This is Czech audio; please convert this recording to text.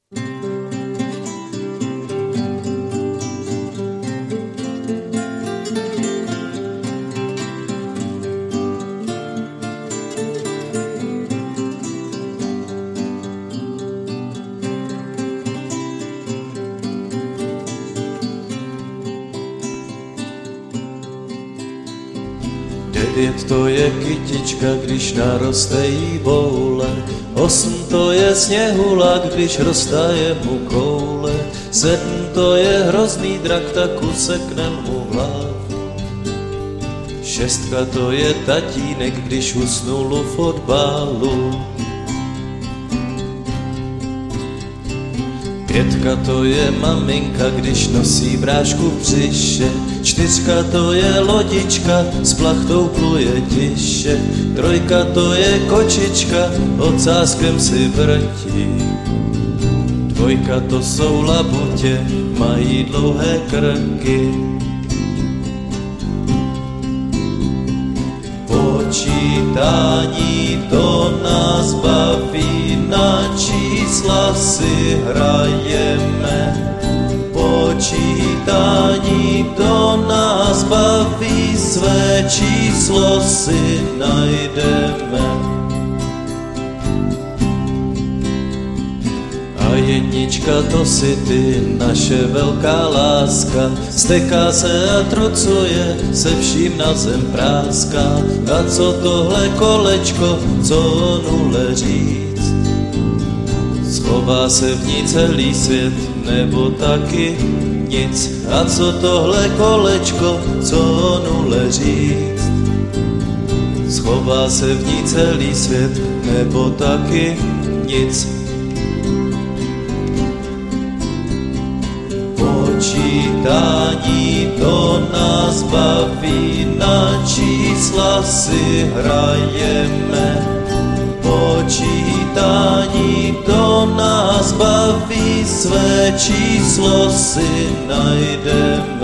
Devět to je kytička, když naroste jí boule. 8 to je sněhulák, když roztaje mu koule. 7 to je hrozný drak, tak useknem mu hlavu. 6 to je tatínek, když usnul u fotbalu. 5 to je maminka, když nosí brášku v břiše. 4 to je lodička, s plachtou pluje tiše. 3 to je kočička, ocáskem si vrtí. 2 to jsou labutě, mají dlouhé krky. Počítání to nás baví, na čísla si hrajeme. Počítání to nás baví, své číslo si najdeme. A 1 to si ty, naše velká láska, steká se a trucuje, se vším na zem práská. A co tohle kolečko, co o nule říct? Schová se v ní celý svět, nebo taky nic? A co tohle kolečko, co o nule říct? Schová se v ní celý svět, nebo taky nic? Počítání to nás baví, na čísla si hrajeme. Počítání to nás baví, své číslo si najdeme.